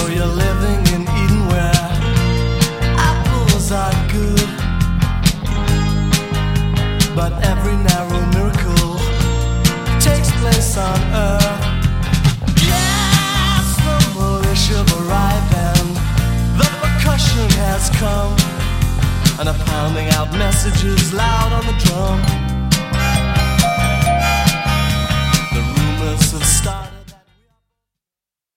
sure you're living in Eden where apples are good, but every narrow miracle takes place on earth. Yes, the militia have arrived and the percussion has come, and are pounding out messages loud on the drum.